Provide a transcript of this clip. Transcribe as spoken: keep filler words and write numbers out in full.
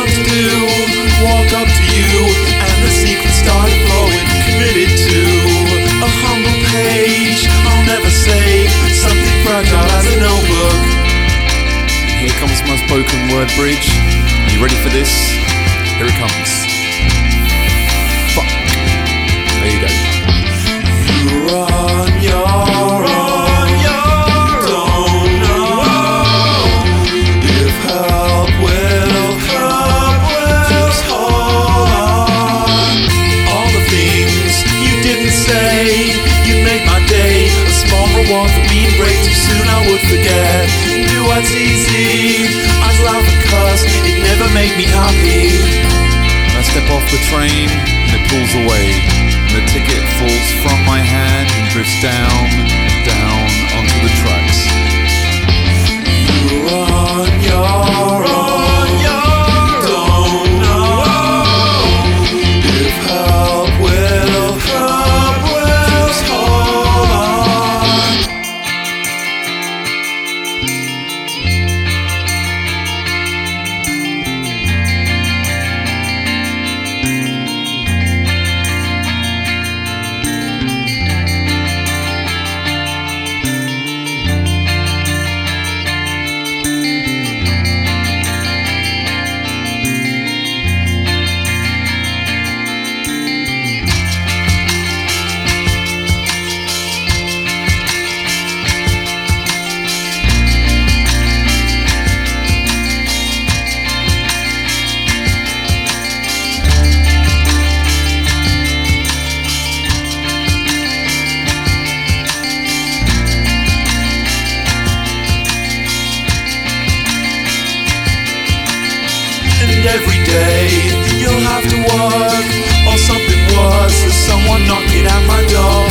what to do. Walk up to you, and the secret started flowing. Committed to a humble page. I'll never say something fragile as a notebook. Here comes my spoken word bridge. Are you ready for this? Here it comes. Fuck. There you go. You're on your own. Don't know if help will come. Just hold on. All the things you didn't say, you made my day. A small reward for being brave. Too soon I would forget. Do what's easy. I'd laugh and cuss. It never made me happy. I step off the train and it pulls away. And the ticket falls from my hand and drifts down, down onto the tracks. You're on your own. Don't know if help will come. Just hold on. And every day you'll have to work, or something worse, there's someone knocking at my door.